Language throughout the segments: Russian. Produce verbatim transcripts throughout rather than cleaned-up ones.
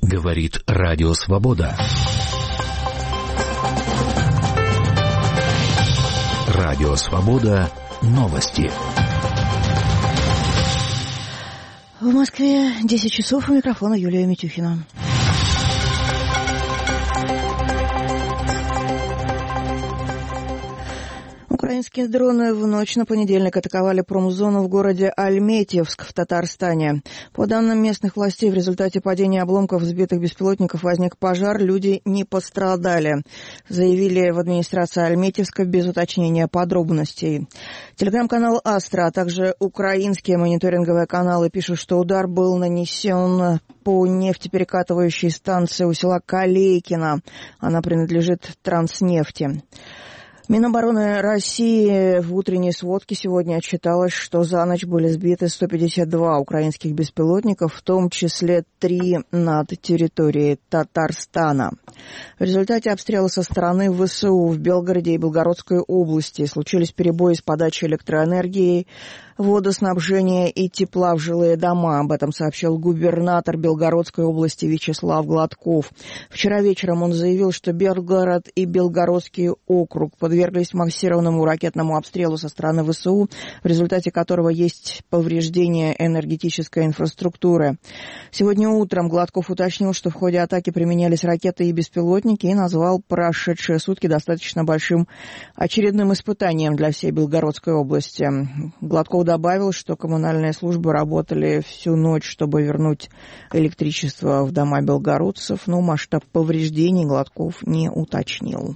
Говорит Радио Свобода. Радио Свобода. Новости. В Москве десять часов, у микрофона Юлия Митюхина. Украинские дроны в ночь на понедельник атаковали промзону в городе Альметьевск в Татарстане. По данным местных властей, в результате падения обломков сбитых беспилотников возник пожар, люди не пострадали, заявили в администрации Альметьевска без уточнения подробностей. Телеграм-канал «Астра», а также украинские мониторинговые каналы пишут, что удар был нанесен по нефтеперекатывающей станции у села Калейкино. Она принадлежит Транснефти. Минобороны России в утренней сводке сегодня отчиталось, что за ночь были сбиты сто пятьдесят два украинских беспилотника, в том числе три над территорией Татарстана. В результате обстрела со стороны ВСУ в Белгороде и Белгородской области случились перебои с подачей электроэнергии, водоснабжения и тепла в жилые дома. Об этом сообщил губернатор Белгородской области Вячеслав Гладков. Вчера вечером он заявил, что Белгород и Белгородский округ подверглись массированному ракетному обстрелу со стороны ВСУ, в результате которого есть повреждение энергетической инфраструктуры. Сегодня утром Гладков уточнил, что в ходе атаки применялись ракеты и беспилотники, и назвал прошедшие сутки достаточно большим очередным испытанием для всей Белгородской области. Гладков добавил, что коммунальные службы работали всю ночь, чтобы вернуть электричество в дома белгородцев, но масштаб повреждений Гладков не уточнил.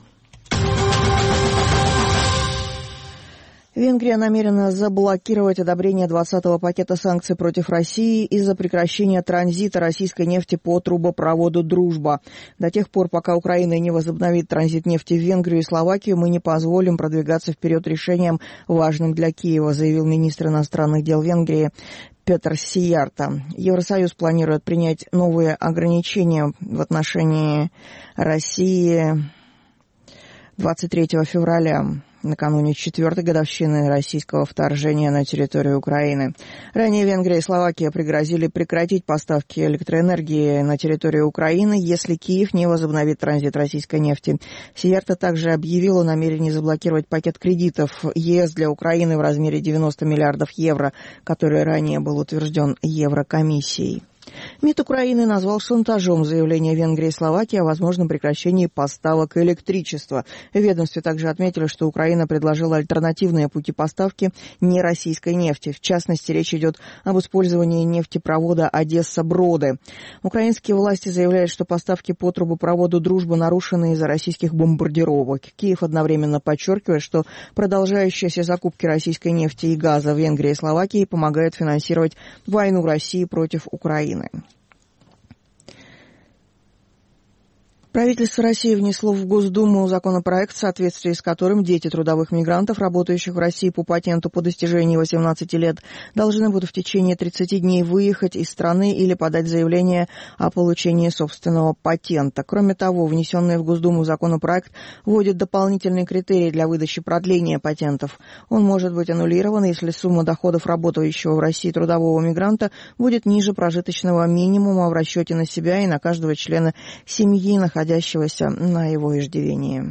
Венгрия намерена заблокировать одобрение двадцатого пакета санкций против России из-за прекращения транзита российской нефти по трубопроводу «Дружба». До тех пор, пока Украина не возобновит транзит нефти в Венгрию и Словакию, мы не позволим продвигаться вперед решением, важным для Киева, заявил министр иностранных дел Венгрии Петр Сиярто. Евросоюз планирует принять новые ограничения в отношении России двадцать третьего февраля. Накануне четвертой годовщины российского вторжения на территорию Украины. Ранее Венгрия и Словакия пригрозили прекратить поставки электроэнергии на территорию Украины, если Киев не возобновит транзит российской нефти. Сиярто также объявил о намерении заблокировать пакет кредитов ЕС для Украины в размере девяносто миллиардов евро, который ранее был утвержден Еврокомиссией. МИД Украины назвал шантажом заявление Венгрии и Словакии о возможном прекращении поставок электричества. В ведомстве также отметили, что Украина предложила альтернативные пути поставки нероссийской нефти. В частности, речь идет об использовании нефтепровода Одесса-Броды. Украинские власти заявляют, что поставки по трубопроводу «Дружба» нарушены из-за российских бомбардировок. Киев одновременно подчеркивает, что продолжающиеся закупки российской нефти и газа в Венгрии и Словакии помогают финансировать войну России против Украины. Правительство России внесло в Госдуму законопроект, в соответствии с которым дети трудовых мигрантов, работающих в России по патенту по достижении восемнадцати лет, должны будут в течение тридцати дней выехать из страны или подать заявление о получении собственного патента. Кроме того, внесенный в Госдуму законопроект вводит дополнительные критерии для выдачи продления патентов. Он может быть аннулирован, если сумма доходов работающего в России трудового мигранта будет ниже прожиточного минимума в расчете на себя и на каждого члена семьи, находящегося находящегося на его иждивении.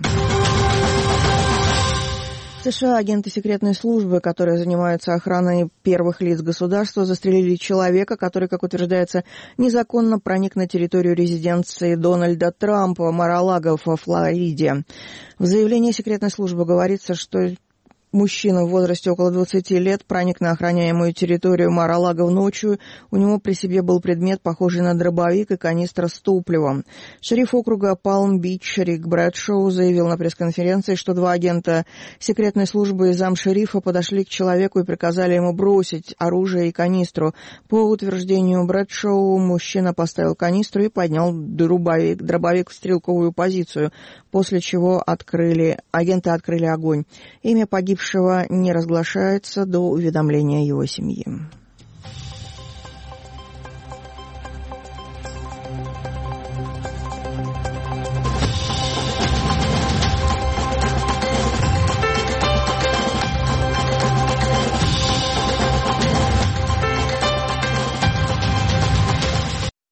В США агенты секретной службы, которые занимаются охраной первых лиц государства, застрелили человека, который, как утверждается, незаконно проник на территорию резиденции Дональда Трампа в Мар-а-Лаго во Флориде. В заявлении секретной службы говорится, что мужчина в возрасте около двадцати лет проник на охраняемую территорию Мар-а-Лаго ночью. У него при себе был предмет, похожий на дробовик и канистра с топливом. Шериф округа Палм-Бич Рик Брэдшоу заявил на пресс-конференции, что два агента секретной службы и замшерифа подошли к человеку и приказали ему бросить оружие и канистру. По утверждению Брэдшоу, мужчина поставил канистру и поднял дробовик, дробовик в стрелковую позицию, после чего открыли, агенты открыли огонь. Имя погибшего не разглашается до уведомления его семьи.